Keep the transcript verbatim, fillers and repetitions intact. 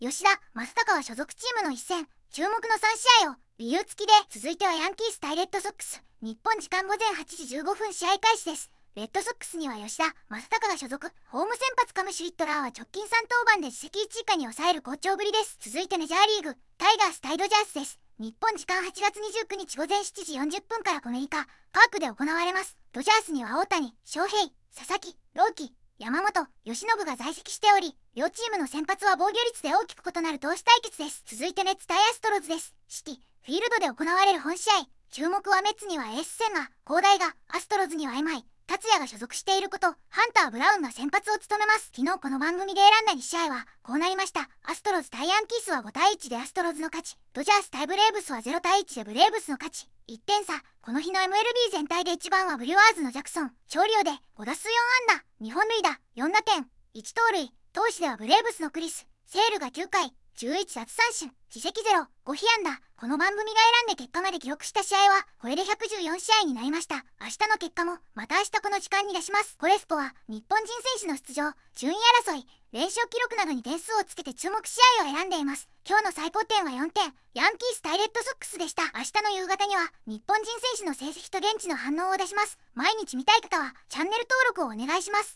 吉田正尚は所属チームの一戦、注目のさんしあいを理由付きで。続いてはヤンキース対レッドソックス。日本時間ごぜんはちじじゅうごふん試合開始です。レッドソックスには吉田正尚が所属。ホーム先発カムシュ・ヒットラーは直近さん登板で自責いち以下に抑える好調ぶりです。続いてメジャーリーグ、タイガース対ドジャースです。日本時間はちがつにじゅうくにちごぜんしちじよんじゅっぷんからアメリカ・パークで行われます。ドジャースには大谷翔平、佐々木朗希、山本由伸が在籍しており、両チームの先発は防御率で大きく異なる投手対決です。続いてメッツ対アストロズです。シティフィールドで行われる本試合、注目はメッツにはエース千賀滉大が、アストロズには今井達也が所属していること。ハンター・ブラウンが先発を務めます。昨日この番組で選んだにしあいはこうなりました。アストロズ対ヤンキースはごたいいちでアストロズの勝ち、ドジャース対ブレーブスはゼロたいいちでブレーブスの勝ち、いってんさ。この日の エムエルビー 全体でいちばんはブリュワーズのジャクソン勝利でごだすうよんあんだ、にほんるいだ、よんだてん、いちとうるい。投手ではブレーブスのクリス・セールがきゅうかいじゅういちだつさんしん、自責ゼロ、ご被安打。この番組が選んで結果まで記録した試合はこれでひゃくじゅうよんしあいになりました。明日の結果もまた明日この時間に出します。コレスポは日本人選手の出場、順位争い、連勝記録などに点数をつけて注目試合を選んでいます。今日の最高点はよんてん、ヤンキース対レッドソックスでした。明日の夕方には日本人選手の成績と現地の反応を出します。毎日見たい方はチャンネル登録をお願いします。